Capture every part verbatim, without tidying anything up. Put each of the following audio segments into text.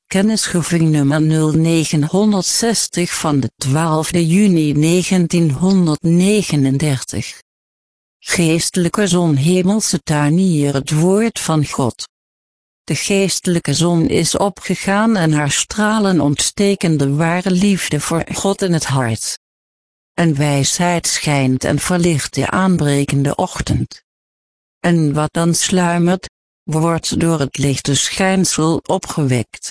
Kennisgeving nummer nul negenhonderdzestig van de twaalfde juni negentienhonderdnegenendertig. Geestelijke zon, hemelse tuinier, het woord van God. De geestelijke zon is opgegaan en haar stralen ontsteken de ware liefde voor God in het hart. En wijsheid schijnt en verlicht de aanbrekende ochtend. En wat dan sluimert, wordt door het lichte schijnsel opgewekt.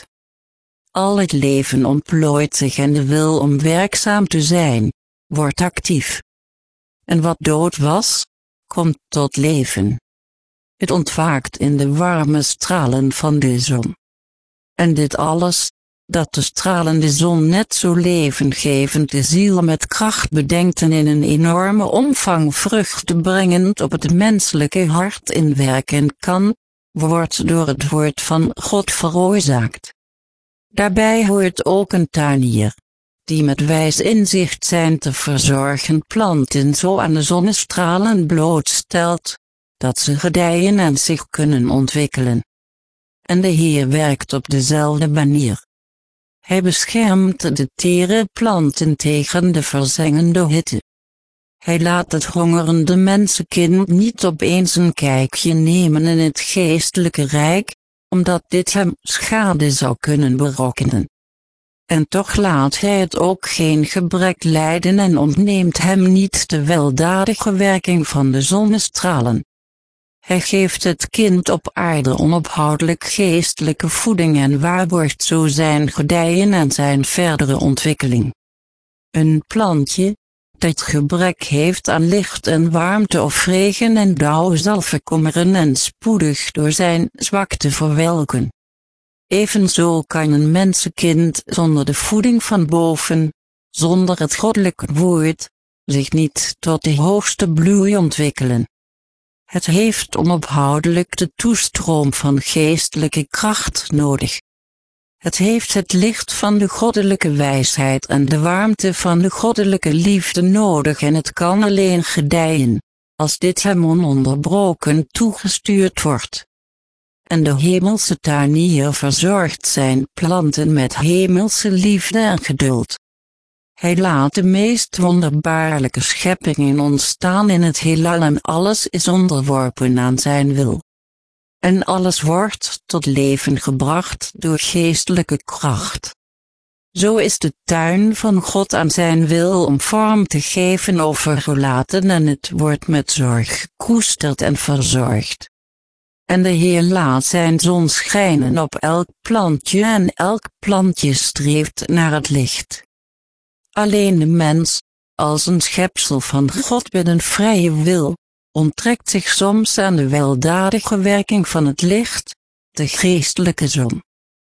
Al het leven ontplooit zich en de wil om werkzaam te zijn, wordt actief. En wat dood was, komt tot leven. Het ontwaakt in de warme stralen van de zon. En dit alles, dat de stralende zon net zo levengevend de ziel met kracht bedenkt en in een enorme omvang vruchten brengend op het menselijke hart inwerken kan, wordt door het woord van God veroorzaakt. Daarbij hoort ook een tuinier, die met wijs inzicht zijn te verzorgen planten zo aan de zonnestralen blootstelt, dat ze gedijen en zich kunnen ontwikkelen. En de Heer werkt op dezelfde manier. Hij beschermt de tere planten tegen de verzengende hitte. Hij laat het hongerende mensenkind niet opeens een kijkje nemen in het geestelijke rijk, omdat dit hem schade zou kunnen berokkenen. En toch laat hij het ook geen gebrek lijden en ontneemt hem niet de weldadige werking van de zonnestralen. Hij geeft het kind op aarde onophoudelijk geestelijke voeding en waarborgt zo zijn gedijen en zijn verdere ontwikkeling. Een plantje, dat gebrek heeft aan licht en warmte of regen en dauw zal verkommeren en spoedig door zijn zwakte verwelken. Evenzo kan een mensenkind zonder de voeding van boven, zonder het goddelijke woord, zich niet tot de hoogste bloei ontwikkelen. Het heeft onophoudelijk de toestroom van geestelijke kracht nodig. Het heeft het licht van de goddelijke wijsheid en de warmte van de goddelijke liefde nodig en het kan alleen gedijen, als dit hem ononderbroken toegestuurd wordt. En de hemelse tuinier verzorgt zijn planten met hemelse liefde en geduld. Hij laat de meest wonderbaarlijke scheppingen ontstaan in het heelal en alles is onderworpen aan zijn wil. En alles wordt tot leven gebracht door geestelijke kracht. Zo is de tuin van God aan zijn wil om vorm te geven overgelaten en het wordt met zorg gekoesterd en verzorgd. En de Heer laat zijn zon schijnen op elk plantje en elk plantje streeft naar het licht. Alleen de mens, als een schepsel van God met een vrije wil, onttrekt zich soms aan de weldadige werking van het licht, de geestelijke zon.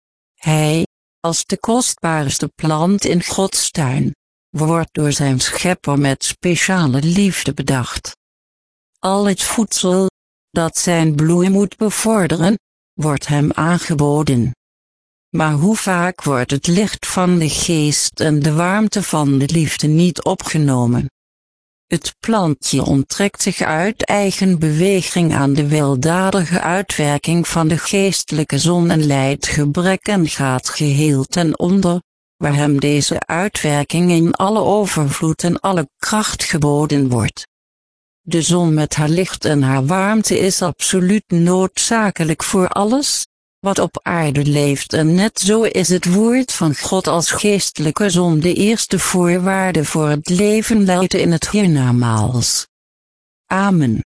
Hij, als de kostbaarste plant in Gods tuin, wordt door zijn schepper met speciale liefde bedacht. Al het voedsel, dat zijn bloei moet bevorderen, wordt hem aangeboden. Maar hoe vaak wordt het licht van de geest en de warmte van de liefde niet opgenomen? Het plantje onttrekt zich uit eigen beweging aan de weldadige uitwerking van de geestelijke zon en lijdt gebrek en gaat geheel ten onder, waar hem deze uitwerking in alle overvloed en alle kracht geboden wordt. De zon met haar licht en haar warmte is absoluut noodzakelijk voor alles wat op aarde leeft en net zo is het woord van God als geestelijke zon de eerste voorwaarde voor het leven leiden in het hiernamaals. Amen.